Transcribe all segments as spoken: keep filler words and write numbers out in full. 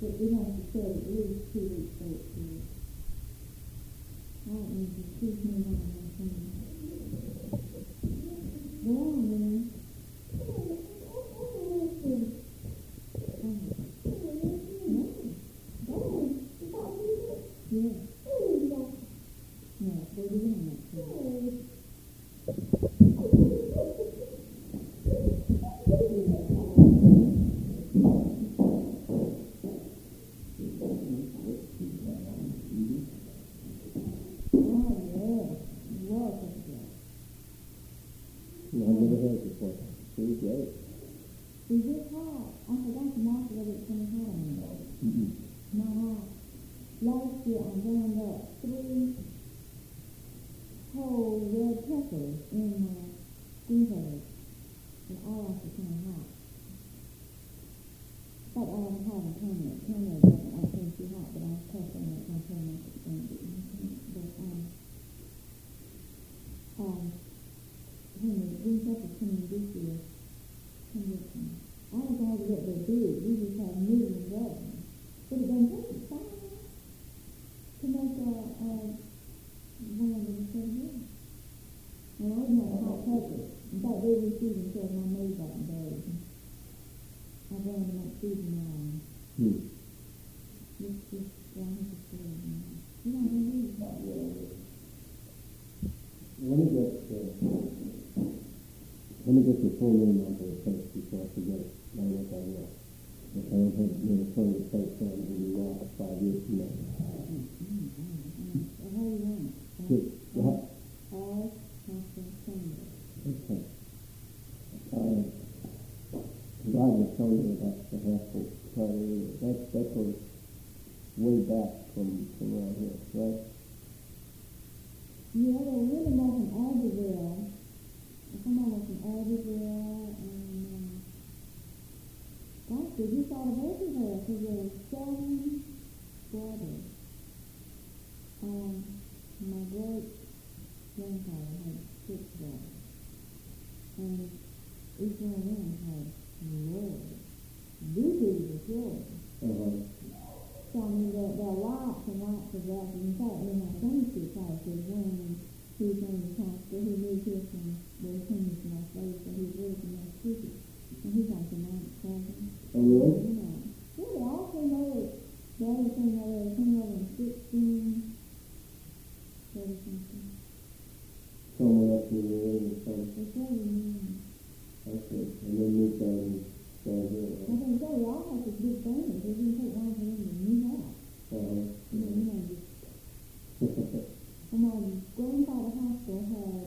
But we have to set at least two weeks for it to. I don't need to keep me on my phone. Go on, man. Yeah. No, they're doing that. No, I've never heard it before. It was great. Is it hot? I forgot to mark that it's going to be hot on me. Mm-hmm. Not hot. Last year I ground up three whole red peppers in my steam bag. And all of it kind of hot. But I was hot and permanent. Permanent doesn't like things too hot, but I was testing it on permanent. But, um, um, when the green peppers come in this year, come with me. I don't know what they're big. We just have medium gardens. But it doesn't take it far to make a, a one of the same here. And I didn't have hot peppers. In fact, they were season until my maid got in bed. I brought them up season now. Hmm. It's just, I have to say it now. You know what I mean? Let me get, uh, let me get the full name on the place before I forget it. I know what I will. If I don't have it in front of the place, then I'm going to be wrong five years from now. How do you want it? Good. Yeah. All Pastor Sunday. Okay. Uh, God was telling me about the Haskell Charter. That, that goes way back from, from around here, right? Yeah, they were really more from Abbeville. Somebody was from Abbeville, and um, gosh, did you thought of everywhere? Because there were seven brothers. Um, my great grandfather had six brothers, and each one of them had Lord. Dookie was Lord. Uh-huh. So I mean, there, there are lots and lots of that. In fact, in my Sunday school class, there's one who's on the pastor who moved here from where he came from Las Vegas, so he lives in Massachusetts. And he's like a ninth cousin. Oh, really? Yeah. Yeah, they all came over. They all came over. They came over in sixteen thirty something. Someone else in the area or something. They said we knew. Okay. And then moved down, down here. I think so. We all had this big family. They didn't take long for them to move out. Uh-huh. You know, you know, just and my grandfather Haskell had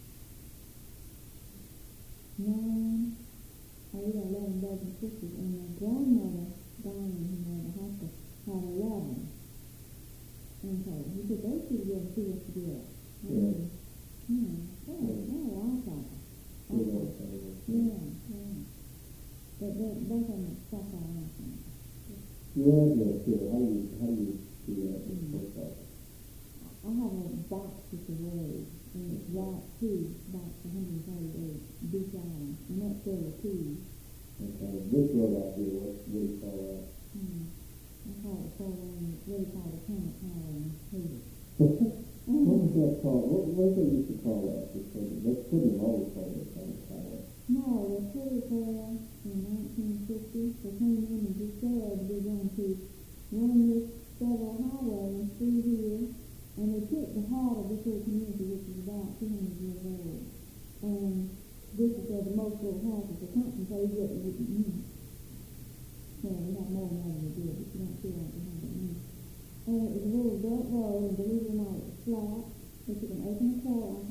nine, or either eleven brothers and sisters, and my grandmother, Diane, who married Haskell, had eleven. And so he said those two together, two was together. Yeah. Yeah, yeah, yeah, a long time. Yeah, Yeah, yeah. But they, both of them stuck out on them. yeah, yeah, sure. How do you, how do you do that with both sides? I have a box with the words, and it's Rock two, box one thirty-eight, Beach Island, and that's still a two. Okay. This road out here, what, what do you call that? Hmm. I call it four lane, it's really called a Planet Highway. What was that called? What, what did they used to call that? Because they couldn't always call it Planet Highway. No, the police there in nineteen fifty, they came in and just said we're going to run this federal highway and through here. And they took the heart of this little community, which is about two hundred years old. And this is where the most little houses are concentrated. Mm-hmm. Well, we got more than that than we did, but you don't feel like we have it now. And it was a little dirt road, and believe it or not, it was flat. They took an open car off